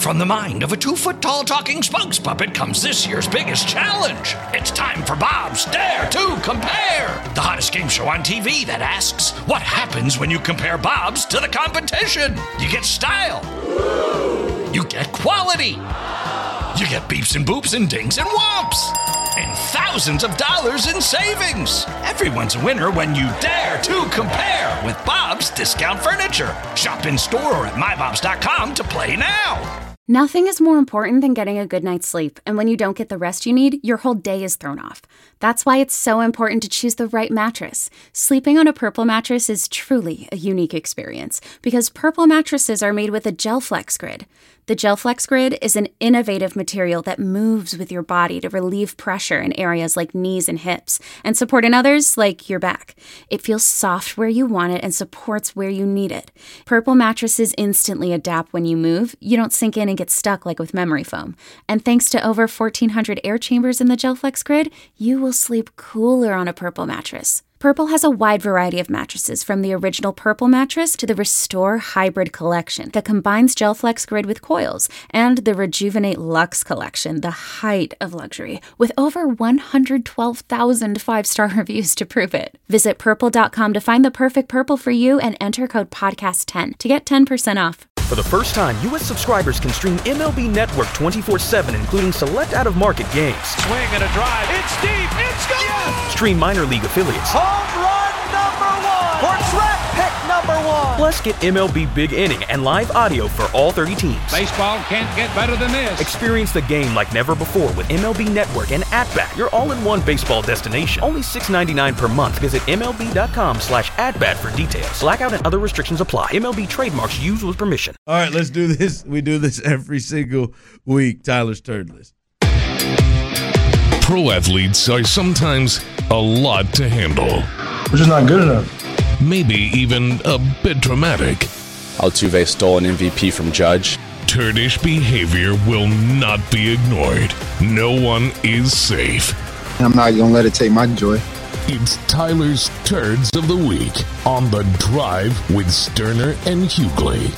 From the mind of a 2-foot-tall talking spokes puppet comes this year's biggest challenge. It's time for Bob's Dare to Compare, the hottest game show on TV that asks, what happens when you compare Bob's to the competition? You get style. You get quality. You get beeps and boops and dings and whomps. And thousands of dollars in savings. Everyone's a winner when you dare to compare with Bob's Discount Furniture. Shop in store or at mybobs.com to play now. Nothing is more important than getting a good night's sleep, and when you don't get the rest you need, your whole day is thrown off. That's why it's so important to choose the right mattress. Sleeping on a Purple mattress is truly a unique experience, because Purple mattresses are made with a GelFlex Grid. The GelFlex Grid is an innovative material that moves with your body to relieve pressure in areas like knees and hips, and support in others like your back. It feels soft where you want it and supports where you need it. Purple mattresses instantly adapt when you move. You don't sink in and get stuck like with memory foam. And thanks to over 1,400 air chambers in the GelFlex Grid, you will sleep cooler on a Purple mattress. Purple has a wide variety of mattresses, from the original Purple mattress to the Restore Hybrid collection that combines GelFlex Grid with coils, and the Rejuvenate Luxe collection, the height of luxury, with over 112,000 5-star reviews to prove it. Visit purple.com to find the perfect Purple for you and enter code podcast10 to get 10% off. For the first time, U.S. subscribers can stream MLB Network 24/7, including select out-of-market games. Swing and a drive. It's deep. It's gone. Yes! Stream minor league affiliates. Home run number 1. Or draft pick number 1. Plus, get MLB Big Inning and live audio for all 30 teams. Baseball can't get better than this. Experience the game like never before with MLB Network and At-Bat, your all-in-one baseball destination. Only $6.99 per month. Visit MLB.com/AtBat for details. Blackout and other restrictions apply. MLB trademarks used with permission. All right, let's do this. We do this every single week. Tyler's Turd List. Pro athletes are sometimes a lot to handle. We're just not good enough. Maybe even a bit dramatic. Altuve stole an MVP from Judge. Turdish behavior will not be ignored. No one is safe. I'm not going to let it take my joy. It's Tyler's Turds of the Week on The Drive with Sterner and Hughley.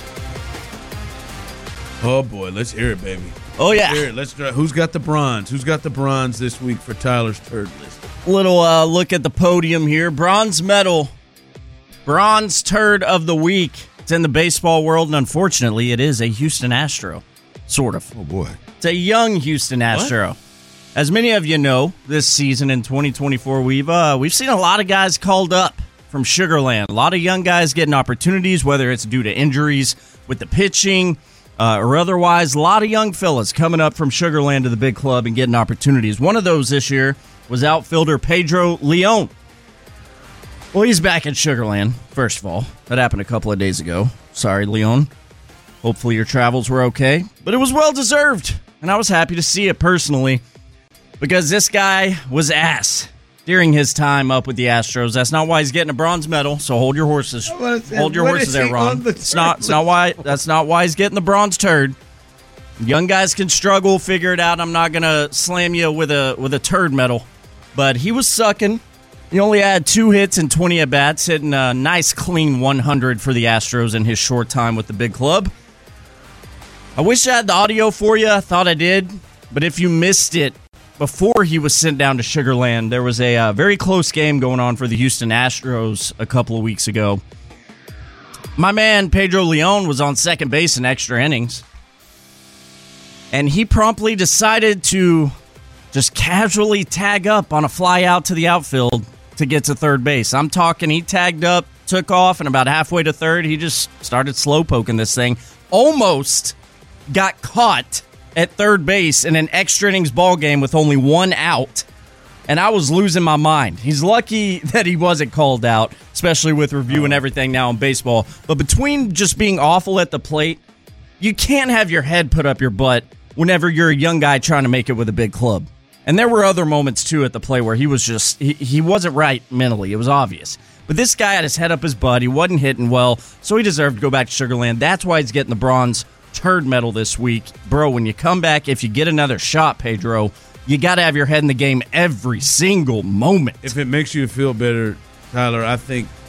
Oh, boy. Let's hear it, baby. Oh, yeah. Let's hear it. Let's drive. Who's got the bronze? Who's got the bronze this week for Tyler's Turd List? Little look at the podium here. Bronze medal. Bronze Turd of the Week. It's in the baseball world, and unfortunately, it is a Houston Astro. Sort of. Oh, boy. It's a young Houston Astro. What? As many of you know, this season in 2024, we've seen a lot of guys called up from Sugar Land. A lot of young guys getting opportunities, whether it's due to injuries with the pitching or otherwise. A lot of young fellas coming up from Sugar Land to the big club and getting opportunities. One of those this year was outfielder Pedro Leon. Well, he's back at Sugar Land, first of all. That happened a couple of days ago. Sorry, Leon. Hopefully your travels were okay. But it was well-deserved, and I was happy to see it personally, because this guy was ass during his time up with the Astros. That's not why he's getting a bronze medal, so hold your horses. Hold your horses there, Ron. That's not why he's getting the bronze turd. Young guys can struggle, figure it out. I'm not going to slam you with a turd medal. But he was sucking. He only had 2 hits and 20 at-bats, hitting a nice, clean 100 for the Astros in his short time with the big club. I wish I had the audio for you. I thought I did. But if you missed it, before he was sent down to Sugar Land, there was a very close game going on for the Houston Astros a couple of weeks ago. My man, Pedro Leon, was on second base in extra innings. And he promptly decided to just casually tag up on a fly out to the outfield to get to third base. I'm talking he tagged up, took off, and about halfway to third, he just started slow poking this thing. Almost got caught at third base in an extra innings ball game with only 1 out, and I was losing my mind. He's lucky that he wasn't called out, especially with review and everything now in baseball. But between just being awful at the plate, you can't have your head put up your butt whenever you're a young guy trying to make it with a big club. And there were other moments, too, at the play where he was just, he wasn't right mentally. It was obvious. But this guy had his head up his butt. He wasn't hitting well, so he deserved to go back to Sugar Land. That's why he's getting the bronze turd medal this week. Bro, when you come back, if you get another shot, Pedro, you got to have your head in the game every single moment. If it makes you feel better, Tyler, I think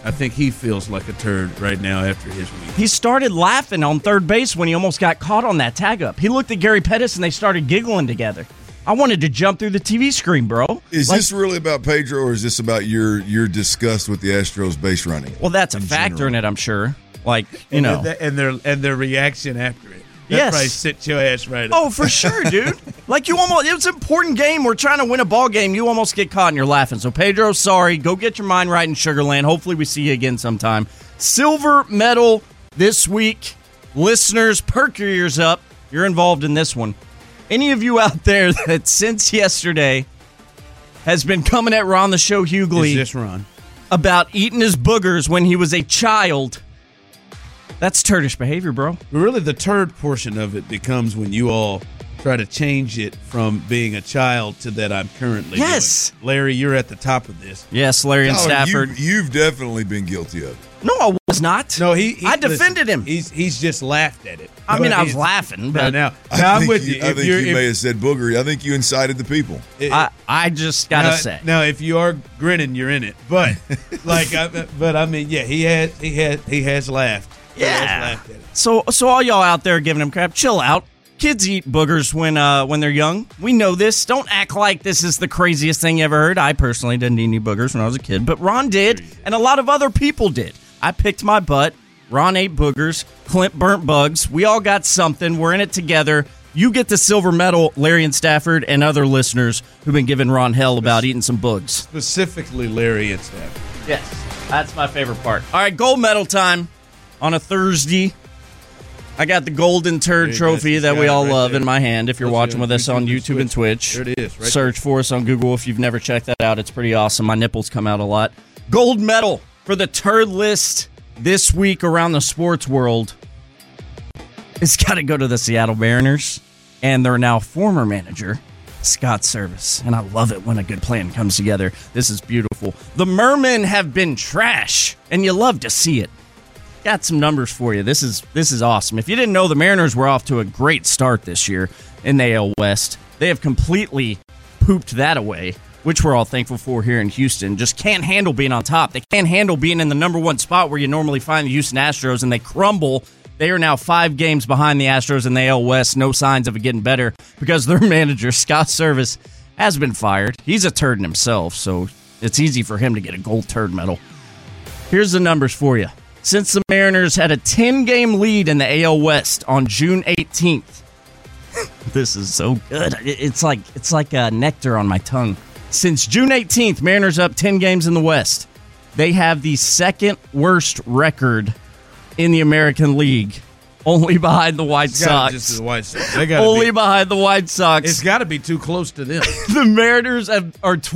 I think he feels like a turd right now after his week. He started laughing on third base when he almost got caught on that tag up. He looked at Gary Pettis and they started giggling together. I wanted to jump through the TV screen, bro. Is this really about Pedro, or is this about your disgust with the Astros base running? Well, that's a factor in it, I'm sure. Like, you know. And their reaction after it. That Yes. probably sit your ass right up. Oh, for sure, dude. Like, it was an important game. We're trying to win a ball game. You almost get caught and you're laughing. So, Pedro, sorry. Go get your mind right in Sugarland. Hopefully we see you again sometime. Silver medal this week. Listeners, perk your ears up. You're involved in this one. Any of you out there that since yesterday has been coming at Ron the Show Hughley Is this Ron? about eating his boogers when he was a child, that's turdish behavior, bro. Really, the turd portion of it becomes when you all try to change it from being a child to that I'm currently doing. Larry, you're at the top of this. Yes, Larry and Stafford. You've definitely been guilty of it. No, I was not. No, I defended him. He's just laughed at it. I mean, I was laughing, but now I'm with you. I think you may have said booger. I think you incited the people. I just gotta say. Now, if you are grinning, you're in it. But I mean, yeah, he has laughed. He has laughed at it. So all y'all out there giving him crap, chill out. Kids eat boogers when they're young. We know this. Don't act like this is the craziest thing you ever heard. I personally didn't eat any boogers when I was a kid, but Ron did, and a lot of other people did. I picked my butt. Ron ate boogers. Clint burnt bugs. We all got something. We're in it together. You get the silver medal, Larry and Stafford, and other listeners who've been giving Ron hell about eating some bugs. Specifically, Larry and Stafford. Yes, that's my favorite part. All right, gold medal time on a Thursday. I got the golden turd trophy that we all love in my hand. If you're watching with us on YouTube and Twitch, there it is. Search for us on Google if you've never checked that out. It's pretty awesome. My nipples come out a lot. Gold medal for the turd list this week around the sports world. It's got to go to the Seattle Mariners and their now former manager, Scott Service. And I love it when a good plan comes together. This is beautiful. The Mermen have been trash, and you love to see it. Got some numbers for you. This is awesome. If you didn't know, the Mariners were off to a great start this year in the AL West. They have completely pooped that away, which we're all thankful for here in Houston. Just can't handle being on top. They can't handle being in the number one spot where you normally find the Houston Astros, and they crumble. They are now 5 games behind the Astros in the AL West. No signs of it getting better because their manager, Scott Service, has been fired. He's a turd in himself, so it's easy for him to get a gold turd medal. Here's the numbers for you. Since the Mariners had a 10-game lead in the AL West on June 18th. This is so good. It's like nectar on my tongue. Since June 18th, Mariners up 10 games in the West. They have the second worst record in the American League, only behind the White Sox. Just the White Sox. Only behind the White Sox. It's got to be too close to them. The Mariners are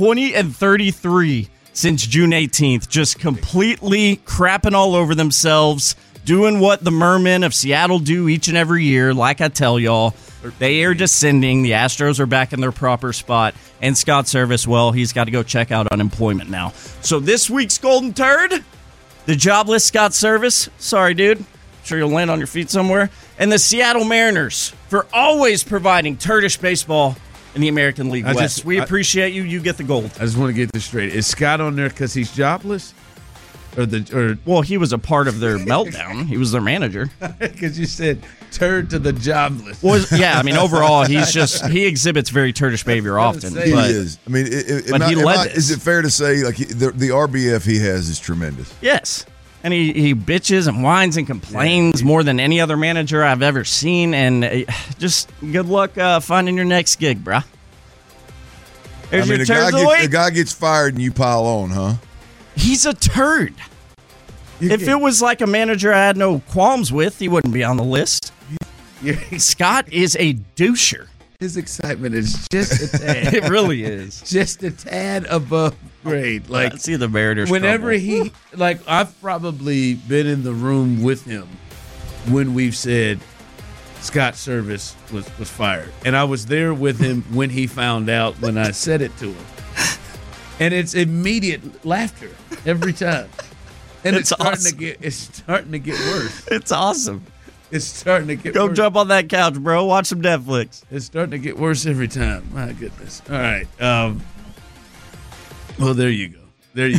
20-33 since June 18th, just completely crapping all over themselves, doing what the Mermen of Seattle do each and every year. Like I tell y'all, they are descending. The Astros are back in their proper spot. And Scott Service, well, he's got to go check out unemployment now. So this week's Golden Turd, the jobless Scott Service. Sorry, dude. I'm sure you'll land on your feet somewhere. And the Seattle Mariners for always providing turdish baseball in the American League West. We appreciate you. You get the gold. I just want to get this straight. Is Scott on there because he's jobless? Well, he was a part of their meltdown. He was their manager. Because you said turd to the jobless. Well, yeah, I mean, overall, he exhibits very turdish behavior often. He is. I mean, is it fair to say like the RBF he has is tremendous? Yes. And he bitches and whines and complains more than any other manager I've ever seen. And just good luck finding your next gig, bruh. There's your turd of the week. A guy gets fired and you pile on, huh? He's a turd. If it was like a manager I had no qualms with, he wouldn't be on the list. Scott is a doucher. His excitement is just a tad. It really is. Just a tad above grade. Like, see the Mariners. Whenever I've probably been in the room with him when we've said Scott Service was fired. And I was there with him when he found out when I said it to him. And it's immediate laughter every time. And it's starting to get worse. It's awesome. It's starting to get worse. Go jump on that couch, bro. Watch some Netflix. It's starting to get worse every time. My goodness. All right. Well, there you go.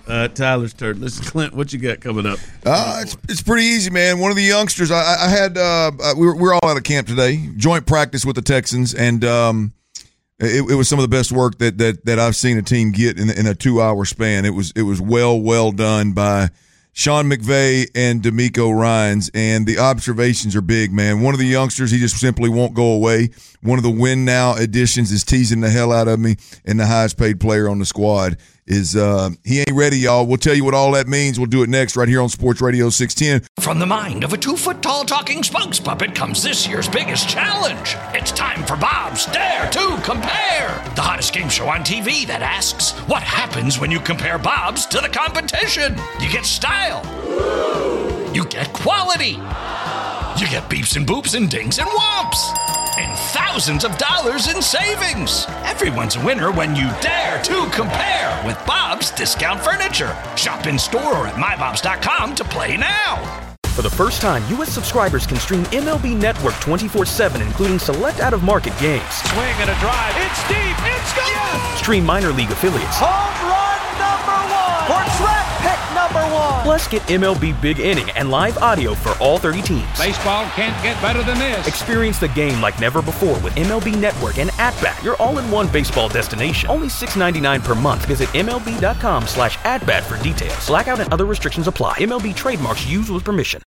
Tyler's turn. Listen, Clint, what you got coming up? It's pretty easy, man. One of the youngsters, I had, we were all out of camp today, joint practice with the Texans, and it was some of the best work that I've seen a team get in a 2-hour span. It was well done by Sean McVay and D'Amico Ryans, and the observations are big, man. One of the youngsters, he just simply won't go away. One of the win now additions is teasing the hell out of me, and the highest paid player on the squad is he ain't ready, y'all. We'll tell you what all that means. We'll do it next right here on Sports Radio 610. From the mind of a 2-foot-tall talking spokes puppet comes this year's biggest challenge. It's time for Bob's Dare to Compare, the hottest game show on TV that asks, what happens when you compare Bob's to the competition? You get style. You get quality. You get beeps and boops and dings and whomps. And thousands of dollars in savings. Everyone's a winner when you dare to compare with Bob's Discount Furniture. Shop in store or at mybobs.com to play now. For the first time, U.S. subscribers can stream MLB Network 24/7, including select out-of-market games. Swing and a drive. It's deep. It's gone. Yes. Stream minor league affiliates. Home run number 1. Or draft pick number 1. Plus, get MLB Big Inning and live audio for all 30 teams. Baseball can't get better than this. Experience the game like never before with MLB Network and At-Bat, your all-in-one baseball destination. Only $6.99 per month. Visit MLB.com/atbat for details. Blackout and other restrictions apply. MLB trademarks used with permission.